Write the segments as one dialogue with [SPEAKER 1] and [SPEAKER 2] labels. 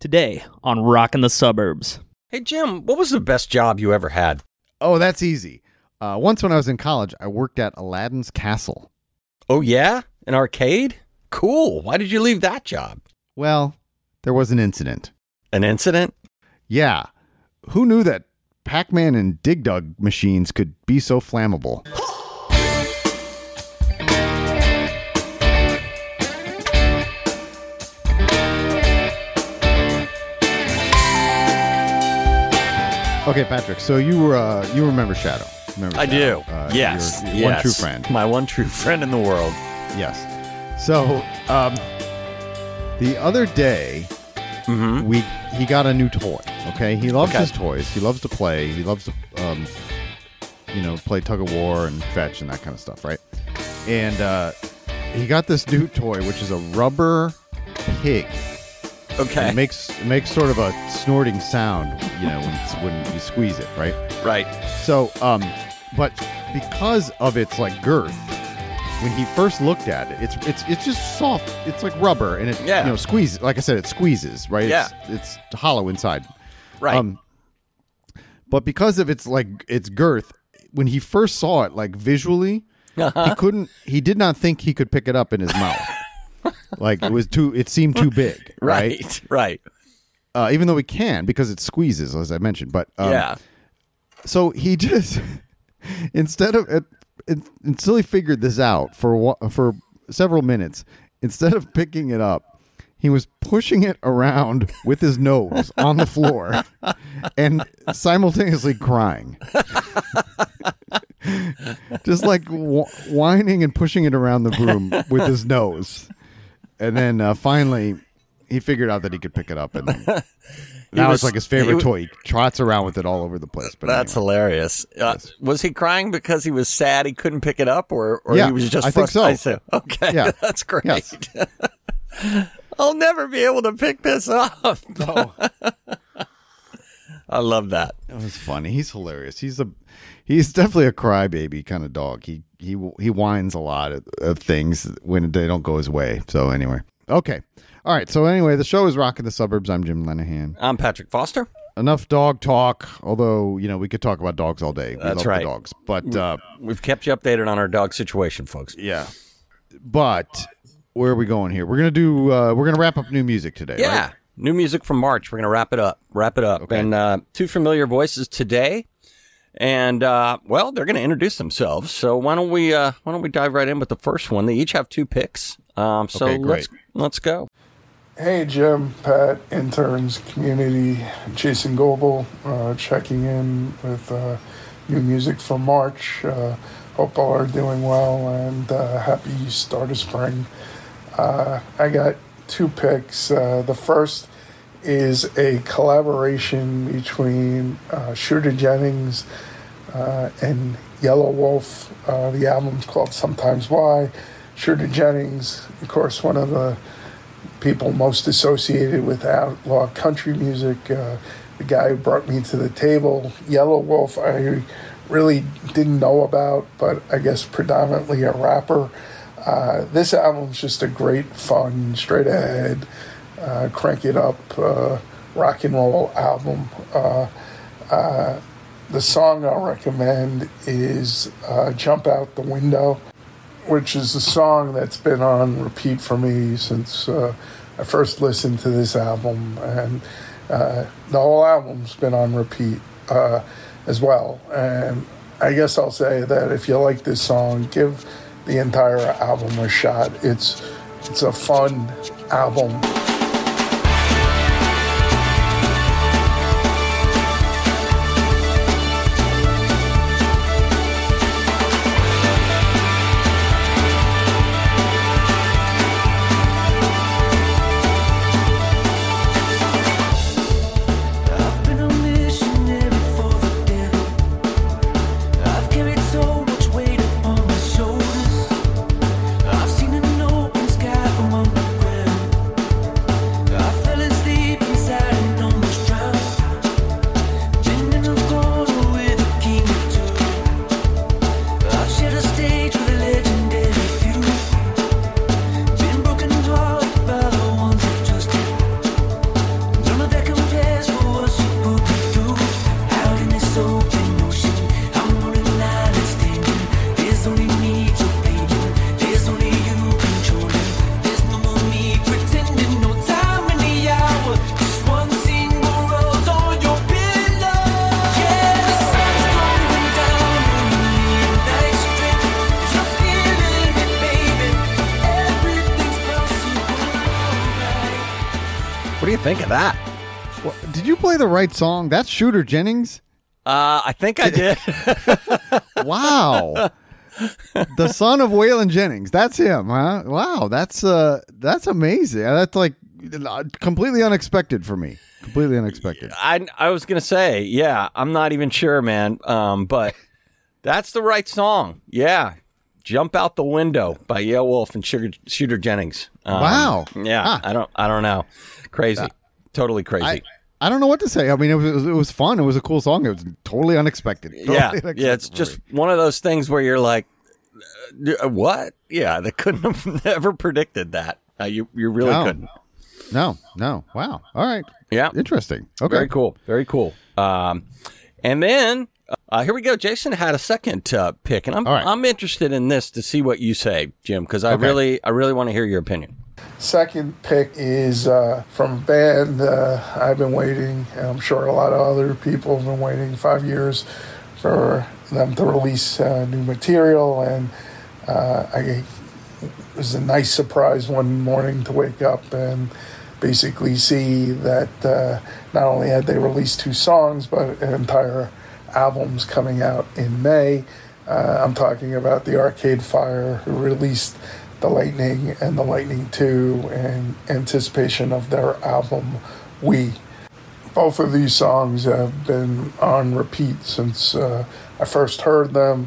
[SPEAKER 1] Today on Rockin' the Suburbs.
[SPEAKER 2] Hey, Jim, what was the best job you ever had?
[SPEAKER 3] Oh, that's easy. Once when I was in college, I worked at Aladdin's Castle.
[SPEAKER 2] Oh, yeah? An arcade? Cool. Why did you leave that job?
[SPEAKER 3] Well, there was an incident.
[SPEAKER 2] An incident?
[SPEAKER 3] Yeah. Who knew that Pac-Man and Dig Dug machines could be so flammable? Okay, Patrick, so you remember Shadow.
[SPEAKER 2] I do. Yes.
[SPEAKER 3] Your one true friend.
[SPEAKER 2] My one true friend in the world.
[SPEAKER 3] Yes. So, the other day, he got a new toy, okay? He loves his toys. He loves to play. He loves to, play tug of war and fetch and that kind of stuff, right? And he got this new toy, which is a rubber pig.
[SPEAKER 2] Okay.
[SPEAKER 3] And it makes sort of a snorting sound, when you squeeze it, right?
[SPEAKER 2] Right.
[SPEAKER 3] So, but because of its girth, when he first looked at it, it's just soft. It's like rubber, and it squeezes. Like I said, it squeezes, right?
[SPEAKER 2] Yeah.
[SPEAKER 3] It's hollow inside.
[SPEAKER 2] Right.
[SPEAKER 3] But because of its girth, when he first saw it, visually, he did not think he could pick it up in his mouth. It seemed too big, right?
[SPEAKER 2] Right.
[SPEAKER 3] Even though he can, because it squeezes, as I mentioned. But so he just until he figured this out for several minutes, instead of picking it up, he was pushing it around with his nose on the floor and simultaneously crying. Just whining and pushing it around the room with his nose. And then finally, he figured out that he could pick it up. And then now it's his favorite toy. He trots around with it all over the place. But
[SPEAKER 2] that's hilarious.
[SPEAKER 3] Yes.
[SPEAKER 2] Was he crying because he was sad he couldn't pick it up? Or he was just
[SPEAKER 3] frustrated? I think
[SPEAKER 2] so. Okay,
[SPEAKER 3] yeah.
[SPEAKER 2] That's great.
[SPEAKER 3] Yes.
[SPEAKER 2] I'll never be able to pick this up.
[SPEAKER 3] No.
[SPEAKER 2] I love that.
[SPEAKER 3] That was funny. He's hilarious. He's definitely a crybaby kind of dog. He whines a lot of things when they don't go his way. So anyway, okay, all right. So anyway, the show is Rockin' the Suburbs. I'm Jim Lenahan.
[SPEAKER 2] I'm Patrick Foster.
[SPEAKER 3] Enough dog talk. Although we could talk about dogs all day.
[SPEAKER 2] That's
[SPEAKER 3] love
[SPEAKER 2] right.
[SPEAKER 3] The dogs, but
[SPEAKER 2] we've kept you updated on our dog situation, folks.
[SPEAKER 3] Yeah, but where are we going here? We're gonna wrap up new music today.
[SPEAKER 2] Yeah.
[SPEAKER 3] Right?
[SPEAKER 2] New music from March. We're going to wrap it up.
[SPEAKER 3] Okay.
[SPEAKER 2] And two familiar voices today. And, they're going to introduce themselves. So why don't we dive right in with the first one? They each have two picks.
[SPEAKER 3] Okay, great.
[SPEAKER 2] Let's go.
[SPEAKER 4] Hey, Jim, Pat, interns, community, Jason Goebel, checking in with new music from March. Hope all are doing well and happy start of spring. I got two picks. The first is a collaboration between Shooter Jennings and Yellow Wolf. The album's called Sometimes Why. Shooter Jennings, of course, one of the people most associated with outlaw country music, the guy who brought me to the table. Yellow Wolf, I really didn't know about, but I guess predominantly a rapper. This album's just a great, fun, straight ahead, crank it up, rock and roll album. The song I'll recommend is Jump Out the Window, which is a song that's been on repeat for me since I first listened to this album. And the whole album's been on repeat as well. And I guess I'll say that if you like this song, give the entire album a shot. It's a fun album.
[SPEAKER 2] think of that?
[SPEAKER 3] Well, did you play the right song? That's Shooter Jennings?
[SPEAKER 2] I think I did.
[SPEAKER 3] Wow. The son of Waylon Jennings. That's him, huh? Wow, that's amazing. That's like completely unexpected for me. Completely unexpected.
[SPEAKER 2] I was going to say, yeah, I'm not even sure, man. But that's the right song. Yeah. Jump Out the Window by Yale Wolf and Shooter Jennings.
[SPEAKER 3] Wow.
[SPEAKER 2] Yeah.
[SPEAKER 3] Huh.
[SPEAKER 2] I don't know. Crazy. Totally crazy.
[SPEAKER 3] I don't know what to say. I mean, it was fun. It was a cool song. It was totally unexpected. Totally unexpected.
[SPEAKER 2] Yeah. It's just one of those things where you're like, what? Yeah. They couldn't have never predicted that. You really couldn't.
[SPEAKER 3] No. Wow. All right.
[SPEAKER 2] Yeah.
[SPEAKER 3] Interesting. Okay.
[SPEAKER 2] Very cool. And then here we go. Jason had a second pick, and I'm interested in this to see what you say, Jim, because I really want to hear your opinion.
[SPEAKER 4] Second pick is from a band I've been waiting, and I'm sure a lot of other people have been waiting 5 years for them to release new material, and it was a nice surprise one morning to wake up and basically see that not only had they released 2 songs, but an entire album's coming out in May. I'm talking about the Arcade Fire, who released The Lightning and The Lightning 2 in anticipation of their album We. Both of these songs have been on repeat since I first heard them.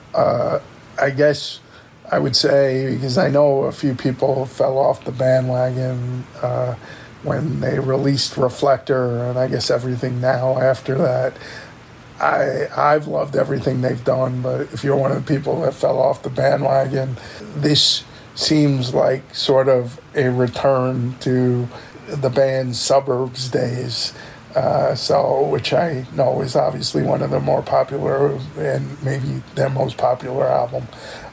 [SPEAKER 4] I guess I would say, because I know a few people fell off the bandwagon when they released Reflector, and I guess Everything Now after that. I've loved everything they've done, but if you're one of the people that fell off the bandwagon, this seems like sort of a return to the band's Suburbs days, which I know is obviously one of the more popular and maybe their most popular album.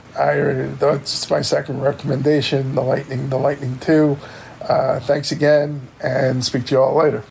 [SPEAKER 4] That's my second recommendation, The Lightning 2. Thanks again, and speak to you all later.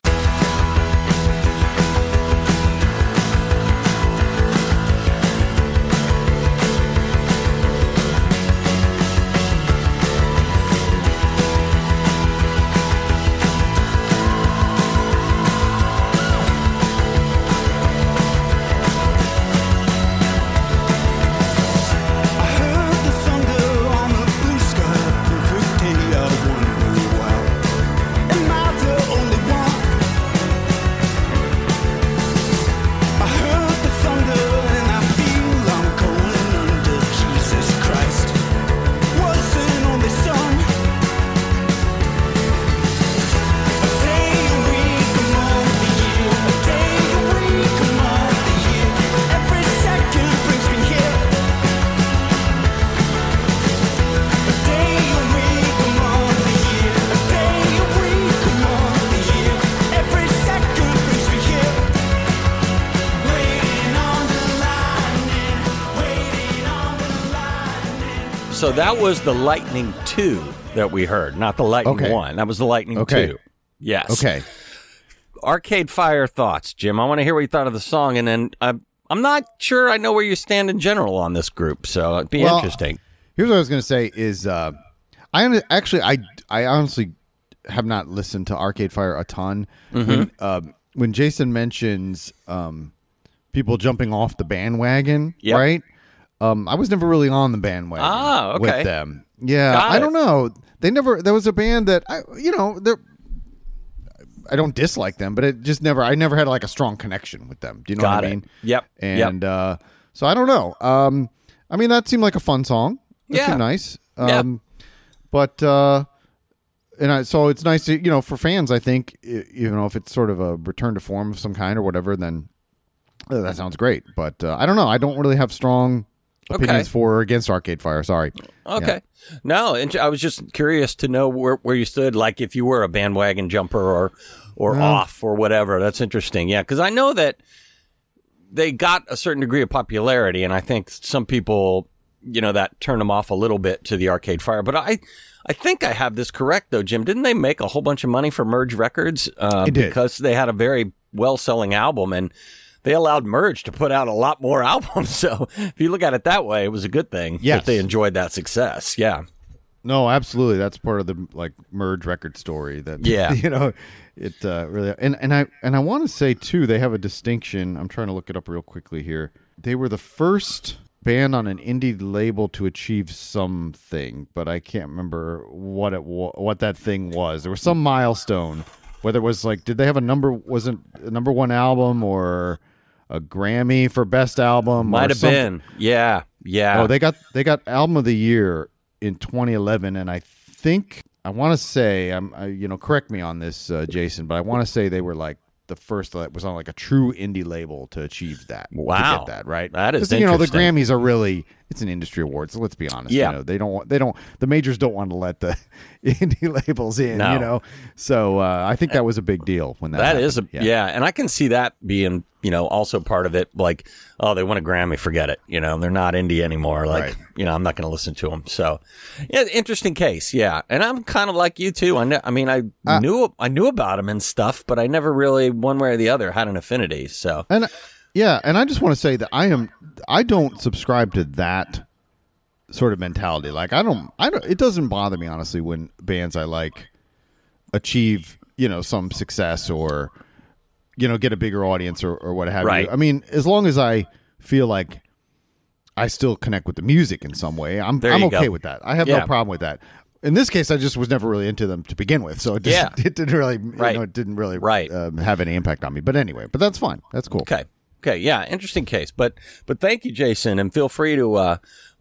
[SPEAKER 2] So that was the Lightning 2 that we heard, not the Lightning 1. That was the Lightning 2. Yes.
[SPEAKER 3] Okay.
[SPEAKER 2] Arcade Fire thoughts, Jim. I want to hear what you thought of the song, and then I'm not sure I know where you stand in general on this group, so it'd be interesting.
[SPEAKER 3] Here's what I was going to say is I honestly have not listened to Arcade Fire a ton.
[SPEAKER 2] Mm-hmm.
[SPEAKER 3] When Jason mentions people jumping off the bandwagon, right? I was never really on the bandwagon with them. Yeah, I don't know. There was a band that I don't dislike them, but I never had like a strong connection with them. Do you know what I mean?
[SPEAKER 2] Yep.
[SPEAKER 3] And so I don't know. I mean, that seemed like a fun song. That seemed nice. But so it's nice to, for fans, I think, if it's sort of a return to form of some kind or whatever, then that sounds great. But I don't know. I don't really have strong opinions for or against Arcade Fire. Sorry.
[SPEAKER 2] Okay. Yeah. No, and I was just curious to know where you stood, like if you were a bandwagon jumper or off or whatever. That's interesting. Yeah, because I know that they got a certain degree of popularity, and I think some people, that turned them off a little bit to the Arcade Fire. But I think I have this correct, though, Jim. Didn't they make a whole bunch of money for Merge Records because they had a very well-selling album, and they allowed Merge to put out a lot more albums. So if you look at it that way, it was a good thing that they enjoyed that success. Yeah.
[SPEAKER 3] No, absolutely. That's part of the like merge record story. That
[SPEAKER 2] Yeah.
[SPEAKER 3] it really and I want to say too, they have a distinction. I'm trying to look it up real quickly here. They were the first band on an indie label to achieve something, but I can't remember what that thing was. There was some milestone. Whether it was like, did they have wasn't a number one album or a Grammy for best album?
[SPEAKER 2] Might have been. Yeah.
[SPEAKER 3] Oh, they got album of the year in 2011, and I think I want to say correct me on this, Jason, but I want to say they were like the first that was on like a true indie label to achieve that.
[SPEAKER 2] Wow,
[SPEAKER 3] to get that right.
[SPEAKER 2] That is
[SPEAKER 3] interesting.
[SPEAKER 2] The
[SPEAKER 3] Grammys are really, it's an industry award, so let's be honest.
[SPEAKER 2] Yeah,
[SPEAKER 3] the majors don't want to let the indie labels in.
[SPEAKER 2] No.
[SPEAKER 3] So I think that was a big deal when that happened.
[SPEAKER 2] And I can see that being also part of it. Like, oh, they won a Grammy, forget it. They're not indie anymore. Like,
[SPEAKER 3] right.
[SPEAKER 2] I'm not going to listen to them. So, yeah, interesting case. Yeah, and I'm kind of like you too. I knew about them and stuff, but I never really, one way or the other, had an affinity. So,
[SPEAKER 3] and I just want to say that I don't subscribe to that sort of mentality. Like, I don't. It doesn't bother me honestly when bands I like achieve some success or get a bigger audience or what have you. I mean, as long as I feel like I still connect with the music in some way, I'm okay with that. I have no problem with that. In this case, I just was never really into them to begin with, so it didn't really, it didn't really have any impact on me. But anyway, that's fine. That's cool.
[SPEAKER 2] Okay, yeah, interesting case. But thank you, Jason, and feel free to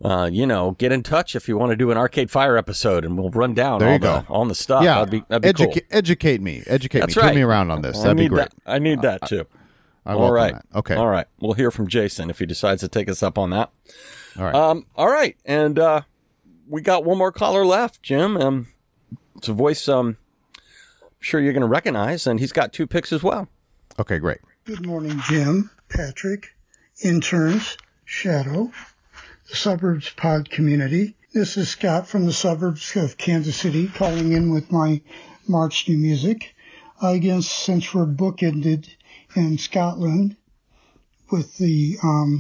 [SPEAKER 2] get in touch if you want to do an Arcade Fire episode, and we'll run down all the stuff.
[SPEAKER 3] Yeah,
[SPEAKER 2] that'd be cool.
[SPEAKER 3] Educate me.
[SPEAKER 2] That's right.
[SPEAKER 3] Turn me around on this. That'd be great.
[SPEAKER 2] I need that too.
[SPEAKER 3] All right. Okay.
[SPEAKER 2] All right. We'll hear from Jason if he decides to take us up on that.
[SPEAKER 3] All right.
[SPEAKER 2] All right. And we got one more caller left, Jim. It's a voice I'm sure you're going to recognize, and he's got 2 picks as well.
[SPEAKER 3] Okay, great.
[SPEAKER 5] Good morning, Jim, Patrick, interns, Shadow, the Suburbs Pod community. This is Scott from the suburbs of Kansas City calling in with my March new music. I guess since we're bookended in Scotland with the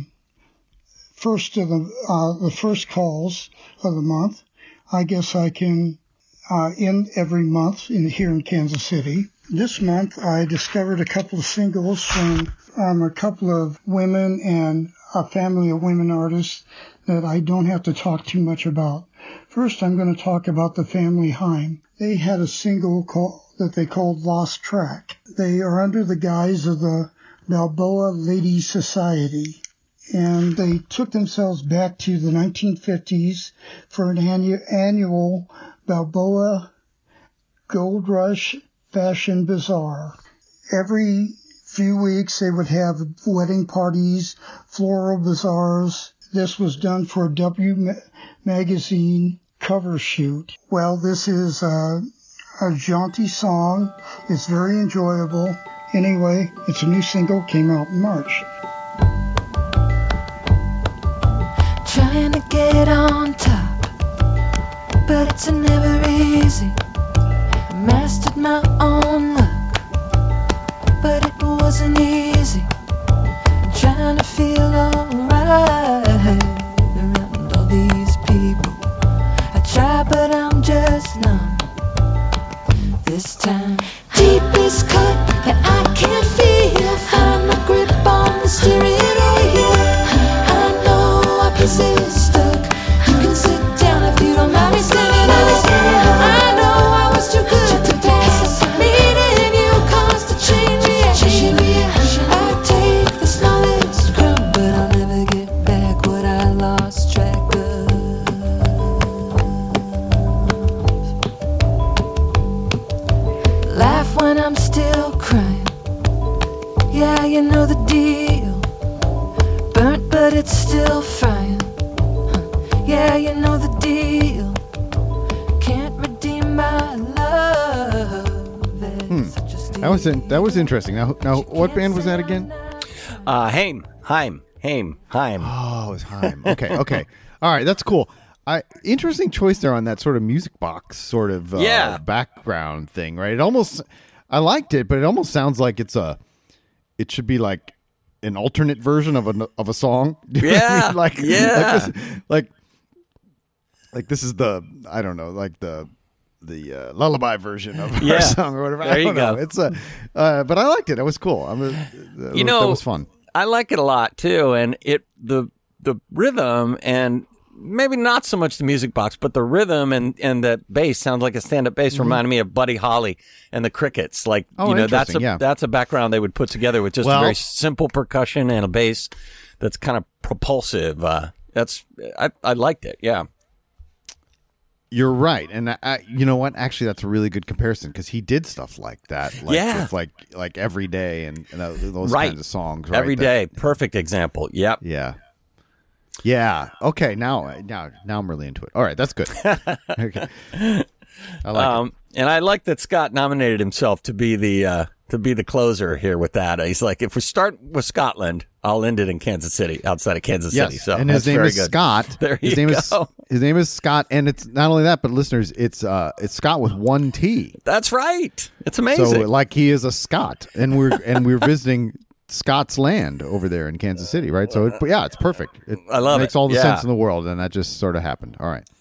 [SPEAKER 5] first calls of the month, I guess I can end every month here in Kansas City. This month I discovered a couple of singles from a couple of women and a family of women artists that I don't have to talk too much about. First, I'm going to talk about the family Haim. They had a single that they called Lost Track. They are under the guise of the Balboa Ladies Society, and they took themselves back to the 1950s for an annual Balboa Gold Rush Fashion Bazaar. Every few weeks they would have wedding parties, floral bazaars. This was done for a W magazine cover shoot. Well, this is a jaunty song. It's very enjoyable. Anyway, it's a new single, came out in March.
[SPEAKER 6] Trying to get on top, but it's never easy. I mastered my own luck, but it wasn't easy. I'm trying to feel alright around all these people. I try, but I'm just numb this time. Deepest cut that I can feel. I'm my grip on the steering wheel. I know our place is stuck. You can sit down if you don't mind me standing up. I know I was too good to pass. Meeting you caused a chain reaction. I take the smallest crumb, but I'll never get back what I lost track of. Laugh when I'm still crying. Yeah, you know the deal. Burnt, but it's still frying. Yeah, you know the deal. Can't redeem my love.
[SPEAKER 3] That was interesting. Now, what band was that again?
[SPEAKER 2] Haim.
[SPEAKER 3] Oh, it was Haim. Okay. All right, that's cool. Interesting choice there on that sort of music box sort of background thing, right? I liked it, but it almost sounds like it should be like an alternate version of a song.
[SPEAKER 2] Yeah,
[SPEAKER 3] like like this is the I don't know, like the lullaby version of
[SPEAKER 2] Yeah.
[SPEAKER 3] our song or whatever.
[SPEAKER 2] There
[SPEAKER 3] I
[SPEAKER 2] you
[SPEAKER 3] don't know.
[SPEAKER 2] go.
[SPEAKER 3] It's but I liked it. It was cool. That was fun.
[SPEAKER 2] I like it a lot too, and the rhythm and maybe not so much the music box, but the rhythm and that bass sounds like a stand-up bass. Reminded me of Buddy Holly and the Crickets. Like that's
[SPEAKER 3] interesting,
[SPEAKER 2] a background they would put together with just a very simple percussion and a bass that's kind of propulsive. I liked it. Yeah.
[SPEAKER 3] You're right, and you know what? Actually, that's a really good comparison because he did stuff like that, with like Every Day and those kinds of songs. Right?
[SPEAKER 2] Every Day, perfect example. Yep.
[SPEAKER 3] Yeah. Okay. Now I'm really into it. All right, that's good. Okay. I like it.
[SPEAKER 2] And I like that Scott nominated himself to be the closer here with that. He's like, if we start with Scotland, I'll end it in Kansas City, outside of Kansas City. So
[SPEAKER 3] and his name is
[SPEAKER 2] good.
[SPEAKER 3] Scott. His name is Scott, and it's not only that, but listeners, it's Scott with one T.
[SPEAKER 2] That's right. It's amazing.
[SPEAKER 3] So like he is a Scot, and we're visiting Scott's land over there in Kansas City, right? So it's perfect.
[SPEAKER 2] I love it.
[SPEAKER 3] Makes all the sense in the world, and that just sort of happened. All right.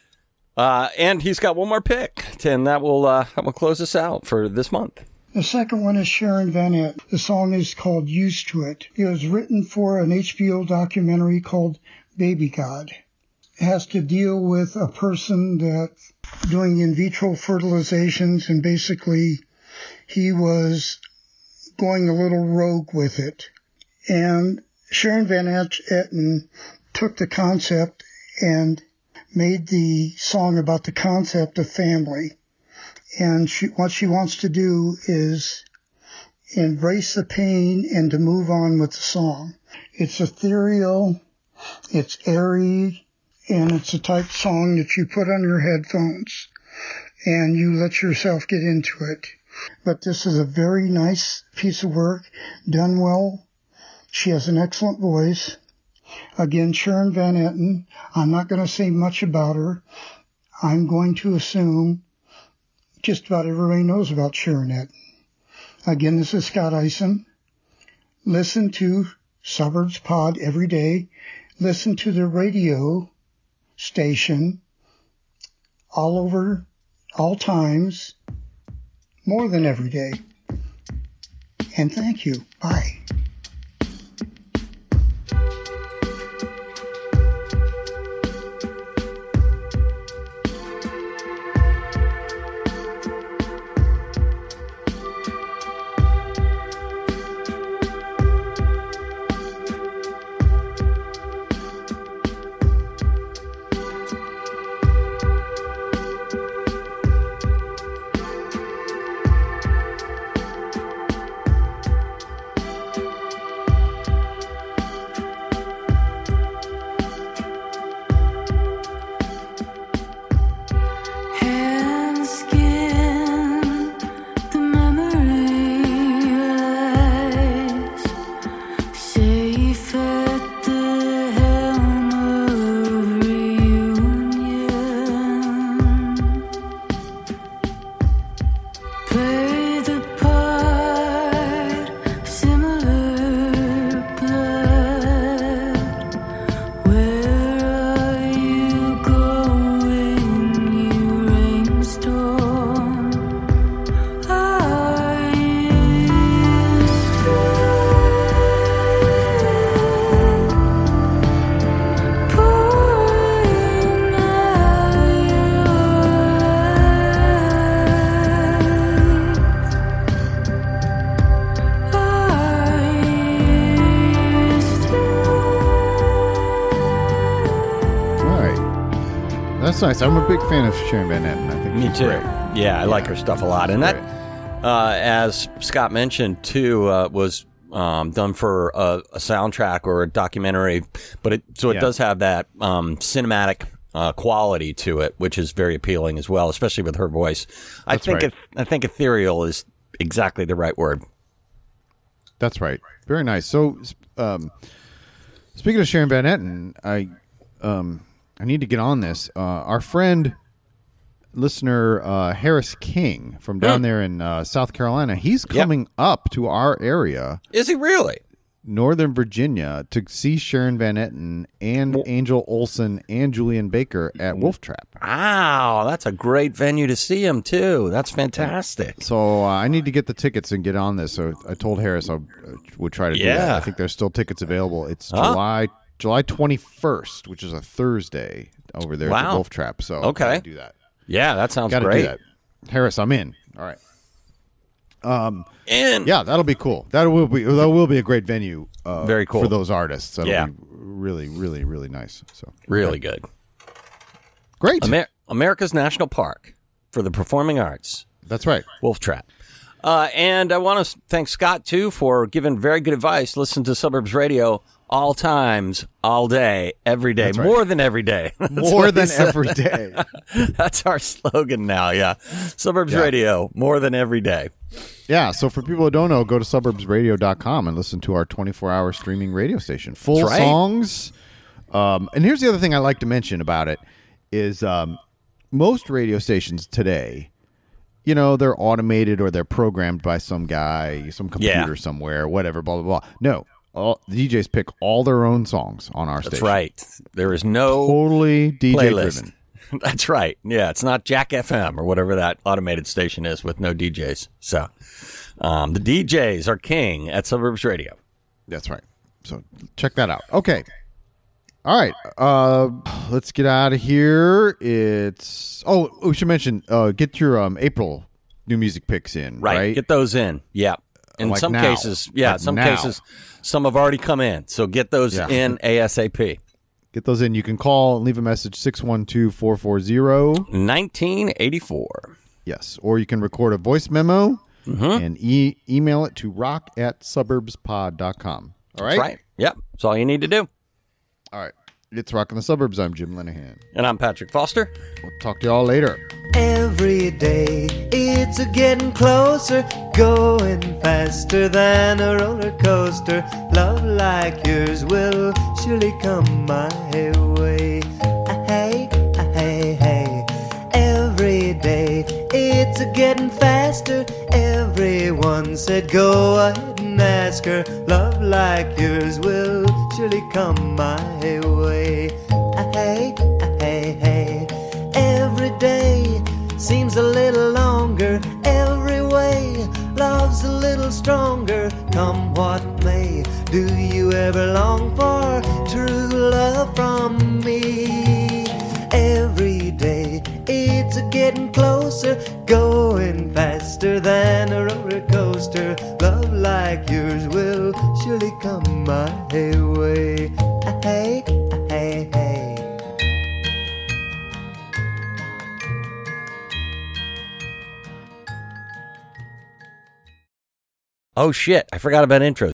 [SPEAKER 2] And he's got one more pick, and that will close us out for this month.
[SPEAKER 5] The second one is Sharon Van Etten. The song is called Used to It. It was written for an HBO documentary called Baby God. It has to deal with a person that's doing in vitro fertilizations, and basically he was going a little rogue with it. And Sharon Van Etten took the concept and made the song about the concept of family. And what she wants to do is embrace the pain and to move on with the song. It's ethereal, it's airy, and it's the type of song that you put on your headphones and you let yourself get into it. But this is a very nice piece of work, done well. She has an excellent voice. Again, Sharon Van Etten. I'm not going to say much about her. I'm going to assume just about everybody knows about Sharon Etten. Again, this is Scott Eisen. Listen to Suburbs Pod every day. Listen to the radio station all over, all times, more than every day. And thank you. Bye.
[SPEAKER 3] That's nice. I'm a big fan of Sharon Van Etten. I think
[SPEAKER 2] Me
[SPEAKER 3] she's
[SPEAKER 2] too.
[SPEAKER 3] great.
[SPEAKER 2] Yeah, I like her stuff a lot. And that, as Scott mentioned too, was done for a soundtrack or a documentary, but it does have that cinematic quality to it, which is very appealing as well, especially with her voice. I think ethereal is exactly the right word.
[SPEAKER 3] That's right. Very nice. So, speaking of Sharon Van Etten, I need to get on this. Our friend, listener Harris King from down there in South Carolina, he's coming up to our area.
[SPEAKER 2] Is he really?
[SPEAKER 3] Northern Virginia to see Sharon Van Etten and Angel Olsen and Julian Baker at Wolf Trap.
[SPEAKER 2] Wow, that's a great venue to see them, too. That's fantastic.
[SPEAKER 3] So I need to get the tickets and get on this. So I told Harris I would try to do that. I think there's still tickets available. It's July 21st, which is a Thursday over there at the Wolf Trap. So I gotta do that.
[SPEAKER 2] Yeah, that sounds
[SPEAKER 3] gotta
[SPEAKER 2] great.
[SPEAKER 3] Do that. Harris, I'm in. All right.
[SPEAKER 2] And
[SPEAKER 3] yeah, that'll be cool. That will be a great venue.
[SPEAKER 2] Very cool
[SPEAKER 3] for those artists. That'll be really, really, really nice. So
[SPEAKER 2] really good.
[SPEAKER 3] Great.
[SPEAKER 2] America's National Park for the Performing Arts.
[SPEAKER 3] That's right.
[SPEAKER 2] Wolf Trap. And I want to thank Scott too for giving very good advice. Listen to Suburbs Radio all times, all day, every day, more than every day.
[SPEAKER 3] More than every day.
[SPEAKER 2] That's our slogan now. Yeah, Suburbs Radio, more than every day.
[SPEAKER 3] Yeah, so for people who don't know, go to suburbsradio.com and listen to our 24-hour streaming radio station. Full songs. And here's the other thing I like to mention about it is most radio stations today, they're automated or they're programmed by some guy, some computer somewhere, whatever, blah, blah, blah. No, the DJs pick all their own songs on our station.
[SPEAKER 2] That's right. There is no
[SPEAKER 3] totally DJ-driven.
[SPEAKER 2] That's right. Yeah, it's not Jack FM or whatever that automated station is with no DJs. So the DJs are king at Suburbs Radio.
[SPEAKER 3] That's right. So check that out. Okay. All right. Let's get out of here. We should mention, get your April new music picks in. Right.
[SPEAKER 2] Get those in. Yeah. In some cases, some have already come in. So get those in ASAP.
[SPEAKER 3] Get those in. You can call and leave a message 612-440-1984. Yes. Or you can record a voice memo and email it to rock@suburbspod.com. All right?
[SPEAKER 2] That's right. Yep. That's all you need to do.
[SPEAKER 3] All right. It's Rock in the Suburbs. I'm Jim Lenahan.
[SPEAKER 2] And I'm Patrick Foster.
[SPEAKER 3] We'll talk to y'all later.
[SPEAKER 7] Every day it's a getting closer, going faster than a roller coaster. Love like yours will surely come my way. Hey, hey, hey. Every day it's a getting faster. Everyone said go ahead and ask her. Love like yours will surely come my way. Hey, hey, hey. Every day seems a little longer. Every way love's a little stronger. Come what may, do you ever long for true love from me? Every day it's a getting closer, going faster than a roller coaster. Love like yours will surely come my way. Hey, hey, hey.
[SPEAKER 2] Oh, shit. I forgot about intros.